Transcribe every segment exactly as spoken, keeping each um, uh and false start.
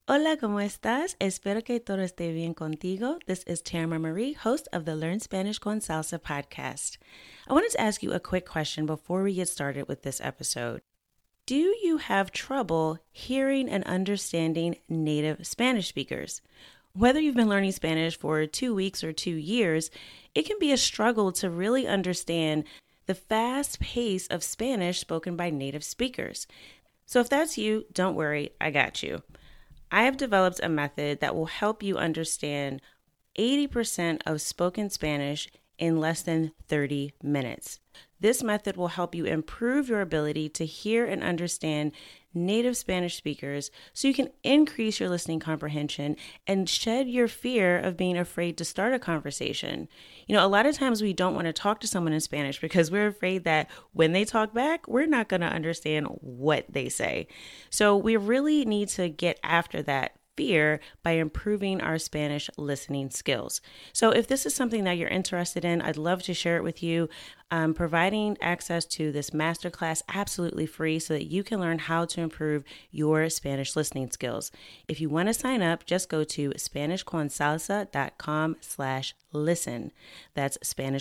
Hola, ¿cómo estás? Espero que todo esté bien contigo. This is Tamara Marie, host of the Learn Spanish con Salsa podcast. I wanted to ask you a quick question before we get started with this episode. Do you have trouble hearing and understanding native Spanish speakers? Whether you've been learning Spanish for two weeks or two years, it can be a struggle to really understand the fast pace of Spanish spoken by native speakers. So if that's you, don't worry, I got you. I have developed a method that will help you understand eighty percent of spoken Spanish in less than thirty minutes. This method will help you improve your ability to hear and understand native Spanish speakers so you can increase your listening comprehension and shed your fear of being afraid to start a conversation. You know, a lot of times we don't want to talk to someone in Spanish because we're afraid that when they talk back, we're not going to understand what they say. So we really need to get after that fear by improving our Spanish listening skills. So if this is something that you're interested in, I'd love to share it with you. I'm providing access to this masterclass absolutely free so that you can learn how to improve your Spanish listening skills. If you want to sign up, just go to SpanishConSalsa.com slash listen. That's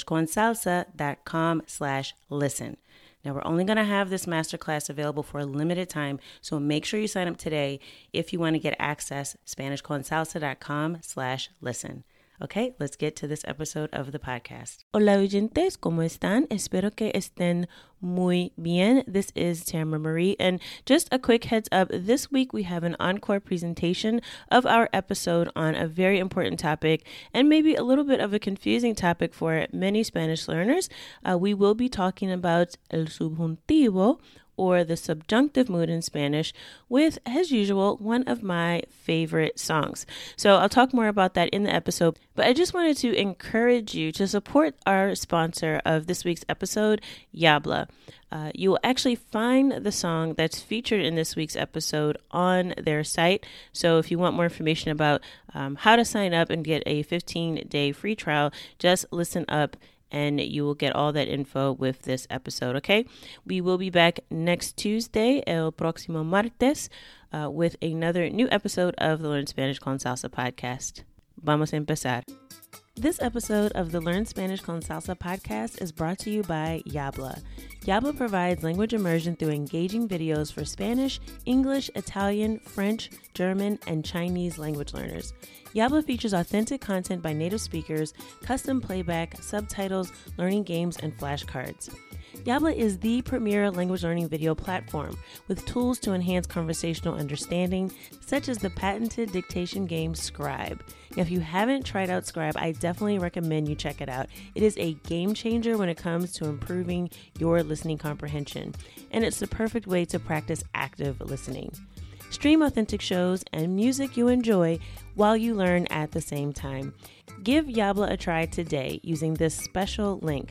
SpanishConSalsa.com slash listen. Now, we're only going to have this masterclass available for a limited time, so make sure you sign up today if you want to get access, SpanishConSalsa.com slash listen. Okay, let's get to this episode of the podcast. Hola, oyentes, ¿cómo están? Espero que estén muy bien. This is Tamara Marie, and just a quick heads up, this week we have an encore presentation of our episode on a very important topic and maybe a little bit of a confusing topic for many Spanish learners. Uh, we will be talking about el subjuntivo, or the subjunctive mood in Spanish, with, as usual, one of my favorite songs. So I'll talk more about that in the episode, but I just wanted to encourage you to support our sponsor of this week's episode, Yabla. Uh, you will actually find the song that's featured in this week's episode on their site. So if you want more information about um, how to sign up and get a fifteen-day free trial, just listen up and you will get all that info with this episode, okay? We will be back next Tuesday, el próximo martes, uh, with another new episode of the Learn Spanish con Salsa podcast. Vamos a empezar. This episode of the Learn Spanish con Salsa podcast is brought to you by Yabla. Yabla provides language immersion through engaging videos for Spanish, English, Italian, French, German, and Chinese language learners. Yabla features authentic content by native speakers, custom playback, subtitles, learning games, and flashcards. Yabla is the premier language learning video platform with tools to enhance conversational understanding, such as the patented dictation game Scribe. Now, if you haven't tried out Scribe, I definitely recommend you check it out. It is a game changer when it comes to improving your listening comprehension, and it's the perfect way to practice active listening. Stream authentic shows and music you enjoy while you learn at the same time. Give Yabla a try today using this special link,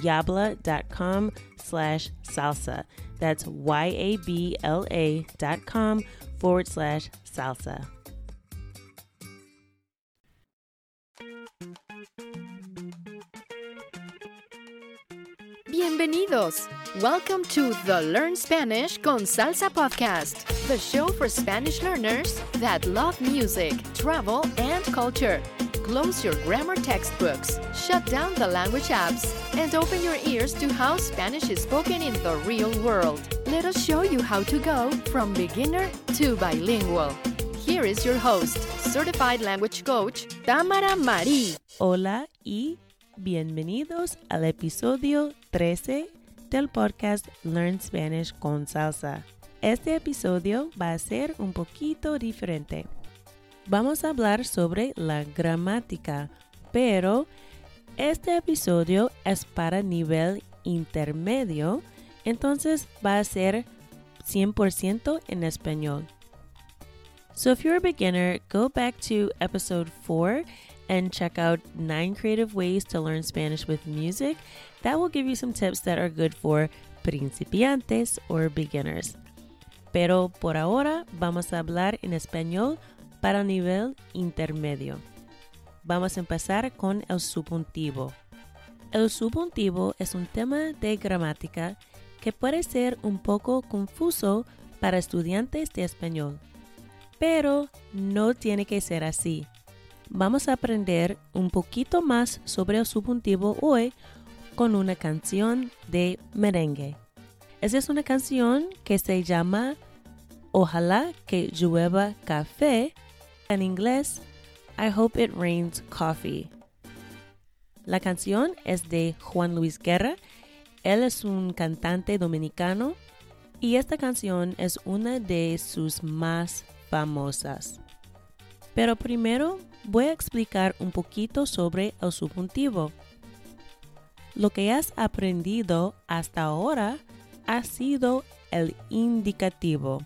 yabla.com slash salsa. That's Y-A-B-L-A dot com forward slash salsa. Bienvenidos! Welcome to the Learn Spanish con Salsa podcast, the show for Spanish learners that love music, travel, and culture. Close your grammar textbooks, shut down the language apps, and open your ears to how Spanish is spoken in the real world. Let us show you how to go from beginner to bilingual. Here is your host, certified language coach, Tamara Marie. Hola y bienvenidos al episodio trece del podcast Learn Spanish con Salsa. Este episodio va a ser un poquito diferente. Vamos a hablar sobre la gramática, pero este episodio es para nivel intermedio, entonces va a ser cien por ciento en español. So if you're a beginner, go back to episode four and check out nine creative ways to learn Spanish with music. That will give you some tips that are good for principiantes or beginners. Pero por ahora vamos a hablar en español para nivel intermedio. Vamos a empezar con el subjuntivo. El subjuntivo es un tema de gramática que puede ser un poco confuso para estudiantes de español. pero no tiene que ser así. Vamos a aprender un poquito más sobre el subjuntivo hoy con una canción de merengue. Esa es una canción que se llama Ojalá que llueva café. En inglés, I hope it rains coffee. La canción es de Juan Luis Guerra. Él es un cantante dominicano y esta canción es una de sus más famosas. Pero primero voy a explicar un poquito sobre el subjuntivo. Lo que has aprendido hasta ahora ha sido el indicativo.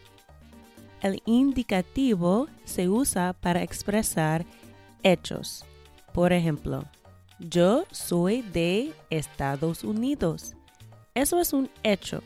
El indicativo se usa para expresar hechos. Por ejemplo, yo soy de Estados Unidos. Eso es un hecho.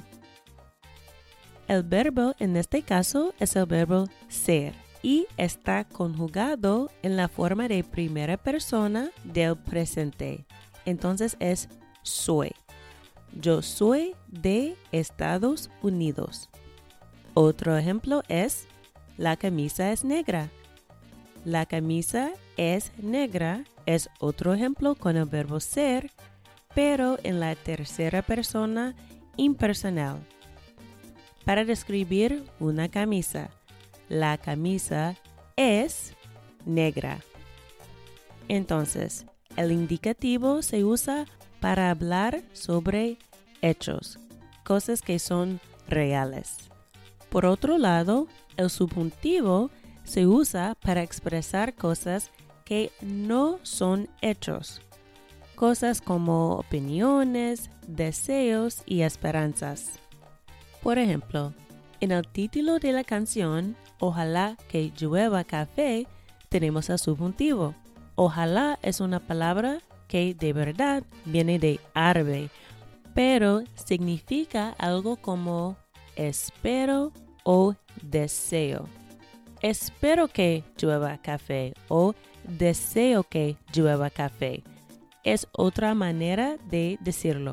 El verbo en este caso es el verbo ser y está conjugado en la forma de primera persona del presente. Entonces es soy. Yo soy de Estados Unidos. Otro ejemplo es la camisa es negra. La camisa es negra es otro ejemplo con el verbo ser, pero en la tercera persona impersonal. Para describir una camisa, la camisa es negra. Entonces, el indicativo se usa para hablar sobre hechos, cosas que son reales. Por otro lado, el subjuntivo se usa para expresar cosas que no son hechos, cosas como opiniones, deseos y esperanzas. Por ejemplo, en el título de la canción, Ojalá que llueva café, tenemos el subjuntivo. Ojalá es una palabra que de verdad viene de árabe, pero significa algo como espero o deseo. Espero que llueva café o deseo que llueva café. Es otra manera de decirlo.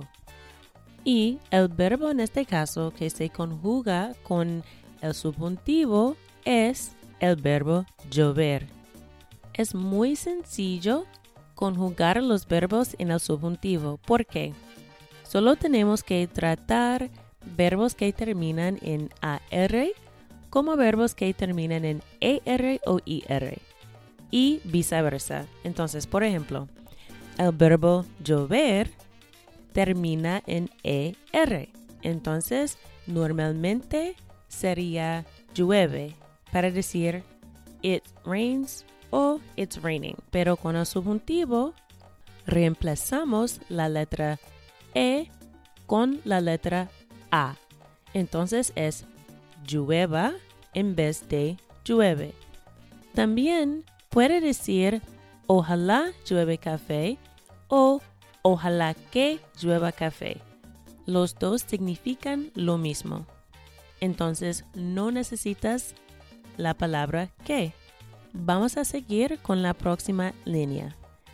Y el verbo en este caso que se conjuga con el subjuntivo es el verbo llover. Es muy sencillo conjugar los verbos en el subjuntivo. ¿Por qué? Solo tenemos que tratar verbos que terminan en A R como verbos que terminan en E R o I R y viceversa. Entonces, por ejemplo, el verbo llover termina en E R. Entonces, normalmente sería llueve para decir it rains o it's raining. Pero con el subjuntivo reemplazamos la letra E con la letra A. Entonces es llueva en vez de llueve. También puede decir ojalá llueve café o ojalá que llueva café. Los dos significan lo mismo. Entonces no necesitas la palabra que. Vamos a seguir con la próxima línea.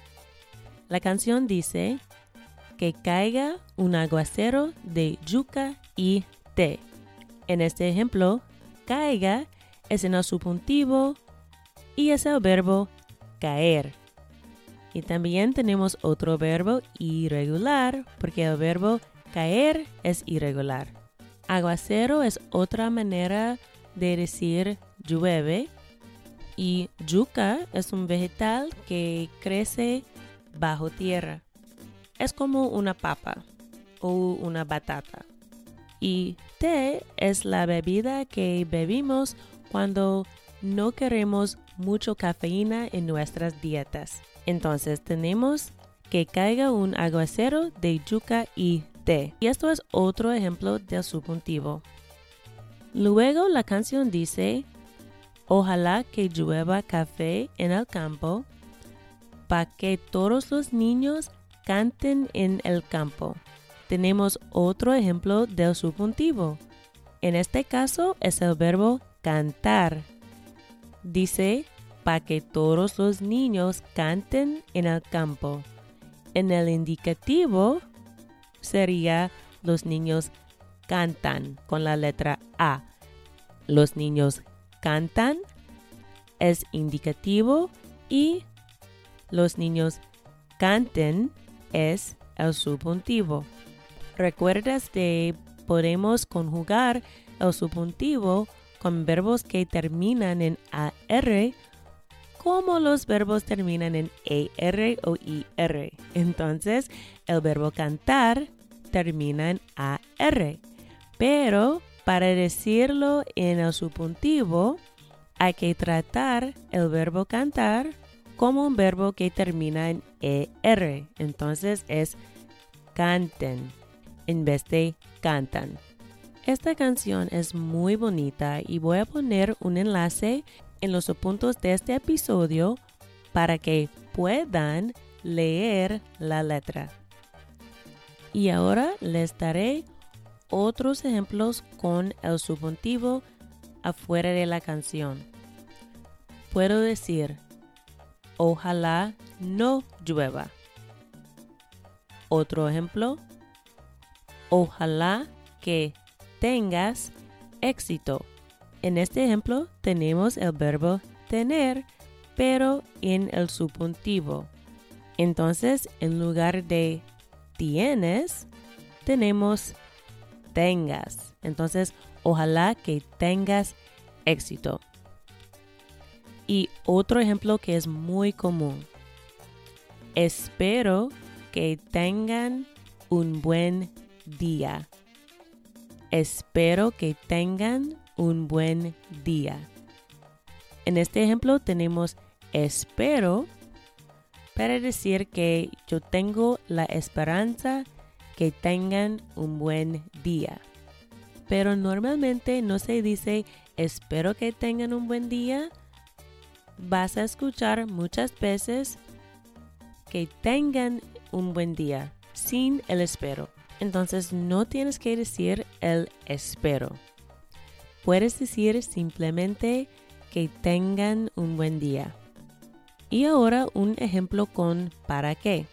La canción dice que caiga un aguacero de yuca y té. En este ejemplo, caiga es en el subjuntivo y es el verbo caer. Y también tenemos otro verbo irregular porque el verbo caer es irregular. Aguacero es otra manera de decir llueve y yuca es un vegetal que crece bajo tierra. Es como una papa o una batata. Y té es la bebida que bebimos cuando no queremos mucho cafeína en nuestras dietas. Entonces tenemos que caiga un aguacero de yuca y té. Y esto es otro ejemplo del subjuntivo. Luego la canción dice, ojalá que llueva café en el campo, para que todos los niños canten en el campo. Tenemos otro ejemplo del subjuntivo. En este caso es el verbo cantar. Dice, para que todos los niños canten en el campo. En el indicativo sería los niños cantan con la letra A. Los niños cantan es indicativo y los niños canten es el subjuntivo. ¿Recuerdas de podemos conjugar el subjuntivo con verbos que terminan en A R como los verbos terminan en E R o I R? Entonces, el verbo cantar termina en A R. Pero para decirlo en el subjuntivo, hay que tratar el verbo cantar como un verbo que termina en E R. Entonces es canten en vez de cantan. Esta canción es muy bonita y voy a poner un enlace en los puntos de este episodio para que puedan leer la letra. Y ahora les daré otros ejemplos con el subjuntivo afuera de la canción. Puedo decir, ojalá no llueva. Otro ejemplo, ojalá que tengas éxito. En este ejemplo tenemos el verbo tener, pero en el subjuntivo. Entonces, en lugar de tienes, tenemos tengas. Entonces, ojalá que tengas éxito. Y otro ejemplo que es muy común. Espero que tengan un buen día. Espero que tengan un buen día. En este ejemplo tenemos espero para decir que yo tengo la esperanza que tengan un buen día. Pero normalmente no se dice espero que tengan un buen día. Vas a escuchar muchas veces que tengan un buen día sin el espero. Entonces no tienes que decir el espero. Puedes decir simplemente que tengan un buen día. Y ahora un ejemplo con para qué.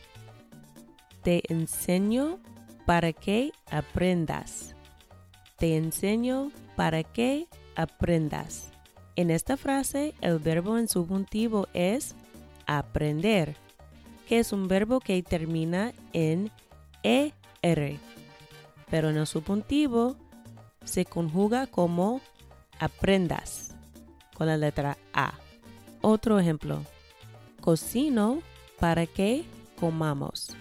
Te enseño para que aprendas. Te enseño para que aprendas. En esta frase, el verbo en subjuntivo es aprender, que es un verbo que termina en E R. Pero en el subjuntivo se conjuga como aprendas, con la letra A. Otro ejemplo. Cocino para que comamos.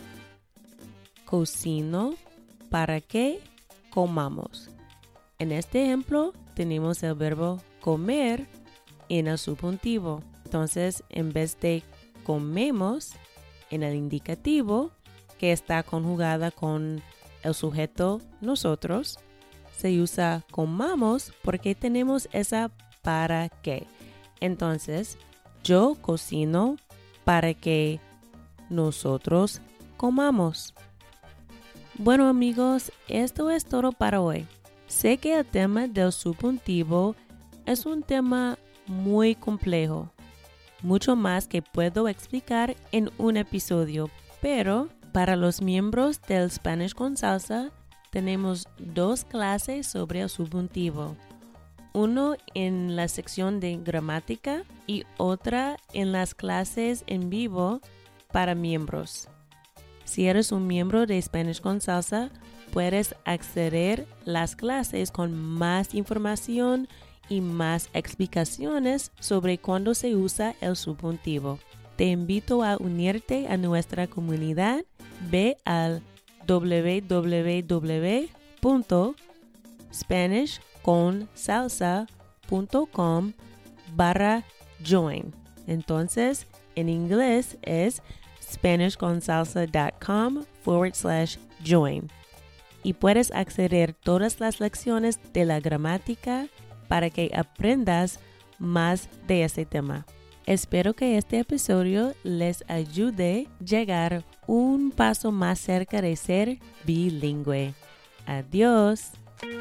Cocino para que comamos. En este ejemplo tenemos el verbo comer en el subjuntivo. Entonces, en vez de comemos en el indicativo, que está conjugada con el sujeto nosotros, se usa comamos porque tenemos esa para que. Entonces, yo cocino para que nosotros comamos. Bueno amigos, esto es todo para hoy. Sé que el tema del subjuntivo es un tema muy complejo, mucho más que puedo explicar en un episodio, pero para los miembros del Spanish con Salsa tenemos dos clases sobre el subjuntivo, uno en la sección de gramática y otra en las clases en vivo para miembros. Si eres un miembro de Spanish con Salsa, puedes acceder a las clases con más información y más explicaciones sobre cuándo se usa el subjuntivo. Te invito a unirte a nuestra comunidad. Ve al w w w punto spanish con salsa punto com barra join. Entonces, en inglés es spanishconsalsa.com forward slash join. Y puedes acceder a todas las lecciones de la gramática para que aprendas más de ese tema. Espero que este episodio les ayude a llegar un paso más cerca de ser bilingüe. Adiós.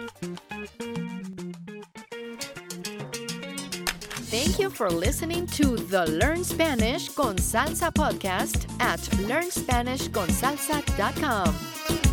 Thank you for listening to the Learn Spanish con Salsa podcast at learn spanish con salsa dot com.